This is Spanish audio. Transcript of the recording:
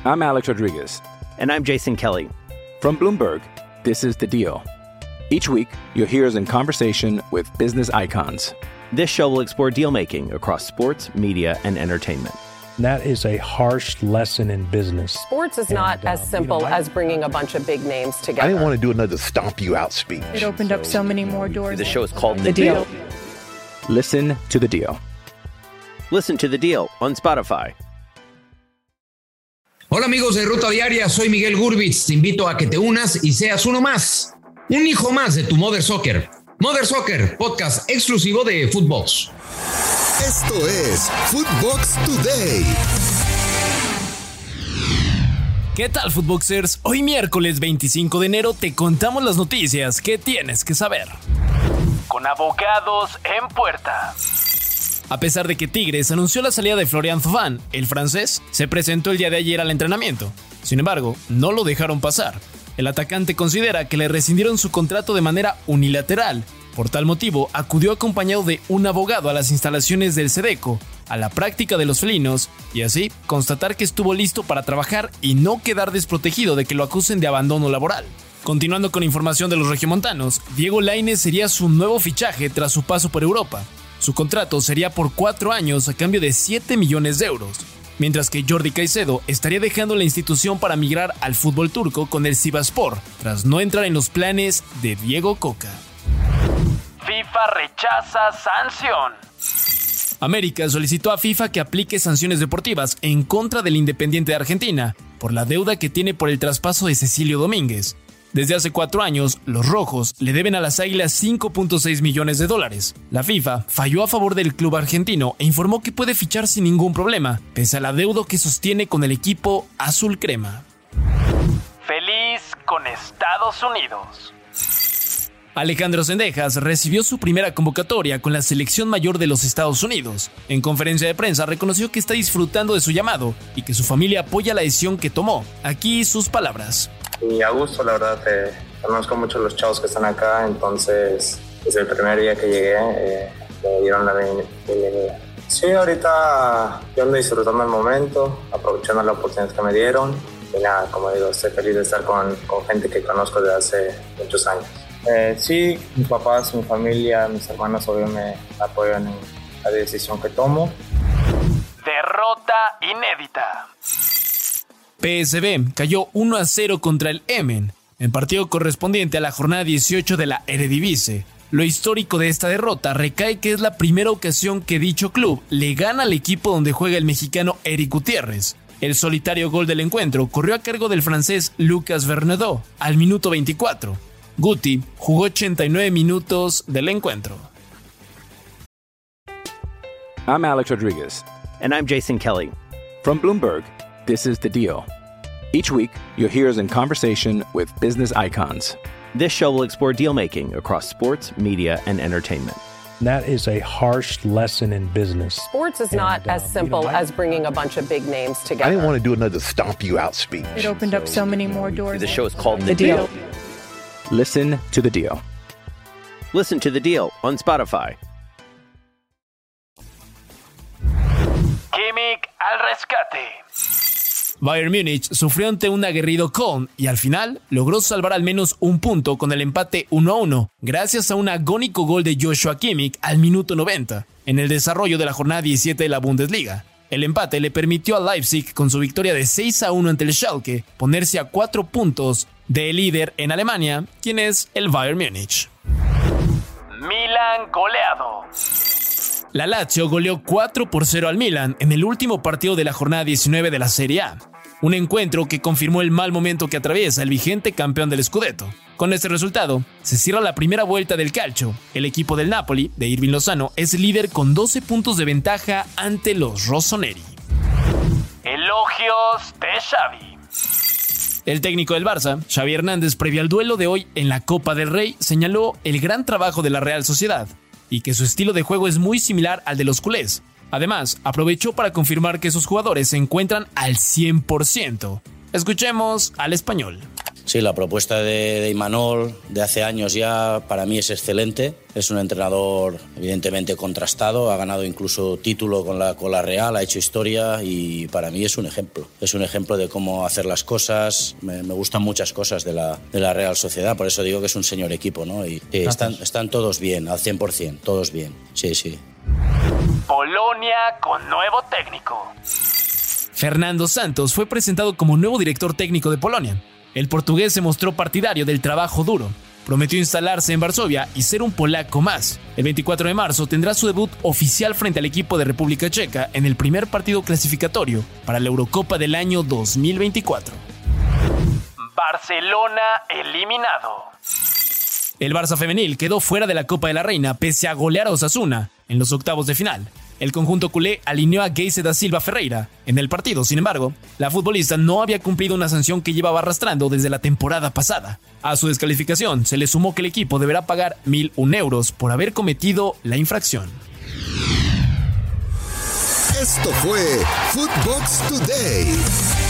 I'm Alex Rodriguez. And I'm Jason Kelly. From Bloomberg, this is The Deal. Each week, you'll hear us in conversation with business icons. This show will explore deal-making across sports, media, and entertainment. That is a harsh lesson in business. Sports is not as simple as bringing a bunch of big names together. I didn't want to do another stomp you out speech. It opened up so many more doors. The show is called The Deal. Listen to The Deal. Listen to The Deal on Spotify. Hola amigos de Ruta Diaria, soy Miguel Gurbitz. Te invito a que te unas y seas uno más, un hijo más de tu Mother Soccer. Mother Soccer, podcast exclusivo de Footbox. Esto es Footbox Today. ¿Qué tal, Footboxers? Hoy miércoles 25 de enero te contamos las noticias que tienes que saber. Con abogados en puerta. A pesar de que Tigres anunció la salida de Florian Thauvin, el francés se presentó el día de ayer al entrenamiento. Sin embargo, no lo dejaron pasar. El atacante considera que le rescindieron su contrato de manera unilateral. Por tal motivo, acudió acompañado de un abogado a las instalaciones del Sedeco, a la práctica de los felinos, y así constatar que estuvo listo para trabajar y no quedar desprotegido de que lo acusen de abandono laboral. Continuando con información de los regiomontanos, Diego Lainez sería su nuevo fichaje tras su paso por Europa. Su contrato sería por 4 años a cambio de 7 millones de euros, mientras que Jordi Caicedo estaría dejando la institución para migrar al fútbol turco con el Sivasspor, tras no entrar en los planes de Diego Coca. FIFA rechaza sanción. América solicitó a FIFA que aplique sanciones deportivas en contra del Independiente de Argentina por la deuda que tiene por el traspaso de Cecilio Domínguez. Desde hace 4 años, los rojos le deben a las Águilas 5.6 millones de dólares. La FIFA falló a favor del club argentino e informó que puede fichar sin ningún problema, pese al adeudo que sostiene con el equipo azul crema. Feliz con Estados Unidos. Alejandro Zendejas recibió su primera convocatoria con la selección mayor de los Estados Unidos. En conferencia de prensa reconoció que está disfrutando de su llamado y que su familia apoya la decisión que tomó. Aquí sus palabras. Y a gusto, la verdad, conozco mucho a los chavos que están acá, entonces desde el primer día que llegué me dieron la bienvenida. Sí, ahorita yo ando disfrutando el momento, aprovechando la oportunidad que me dieron. Y nada, como digo, estoy feliz de estar con gente que conozco desde hace muchos años. Sí, mis papás, mi familia, mis hermanos obvio me apoyan en la decisión que tomo. Derrota inédita. PSV cayó 1-0 contra el Emmen, en partido correspondiente a la jornada 18 de la Eredivisie. Lo histórico de esta derrota recae que es la primera ocasión que dicho club le gana al equipo donde juega el mexicano Eric Gutiérrez. El solitario gol del encuentro corrió a cargo del francés Lucas Bernardo al minuto 24. Guti jugó 89 minutos del encuentro. I'm Alex Rodriguez. And I'm Jason Kelly. From Bloomberg, this is The Deal. Each week, you'll hear us in conversation with business icons. This show will explore deal-making across sports, media, and entertainment. That is a harsh lesson in business. Sports is not as simple as bringing a bunch of big names together. I didn't want to do another stomp you out speech. It opened up so many more doors. The show is called The Deal. Listen to The Deal. Listen to The Deal on Spotify. Kimmich al rescate. Bayern Múnich sufrió ante un aguerrido Köln y al final logró salvar al menos un punto con el empate 1-1 gracias a un agónico gol de Joshua Kimmich al minuto 90 en el desarrollo de la jornada 17 de la Bundesliga. El empate le permitió a Leipzig, con su victoria de 6-1 ante el Schalke, ponerse a 4 puntos del líder en Alemania, quien es el Bayern Múnich. Milan goleado. La Lazio goleó 4-0 al Milan en el último partido de la jornada 19 de la Serie A. Un encuentro que confirmó el mal momento que atraviesa el vigente campeón del Scudetto. Con este resultado, se cierra la primera vuelta del calcio. El equipo del Napoli, de Irving Lozano, es líder con 12 puntos de ventaja ante los rossoneri. Elogios de Xavi. El técnico del Barça, Xavi Hernández, previo al duelo de hoy en la Copa del Rey, señaló el gran trabajo de la Real Sociedad y que su estilo de juego es muy similar al de los culés. Además, aprovechó para confirmar que sus jugadores se encuentran al 100%. Escuchemos al español. Sí, la propuesta de Imanol de hace años ya para mí es excelente. Es un entrenador evidentemente contrastado, ha ganado incluso título con la Real, ha hecho historia y para mí es un ejemplo. Es un ejemplo de cómo hacer las cosas. Me gustan muchas cosas de la Real Sociedad, por eso digo que es un señor equipo, ¿no? Y están todos bien, al 100%, todos bien. Sí, sí. Polonia con nuevo técnico. Fernando Santos fue presentado como nuevo director técnico de Polonia. El portugués se mostró partidario del trabajo duro. Prometió instalarse en Varsovia y ser un polaco más. El 24 de marzo tendrá su debut oficial frente al equipo de República Checa en el primer partido clasificatorio para la Eurocopa del año 2024. Barcelona eliminado. El Barça femenil quedó fuera de la Copa de la Reina pese a golear a Osasuna en los octavos de final. El conjunto culé alineó a Geise da Silva Ferreira en el partido. Sin embargo, la futbolista no había cumplido una sanción que llevaba arrastrando desde la temporada pasada. A su descalificación se le sumó que el equipo deberá pagar 1.001 euros por haber cometido la infracción. Esto fue Footbox Today.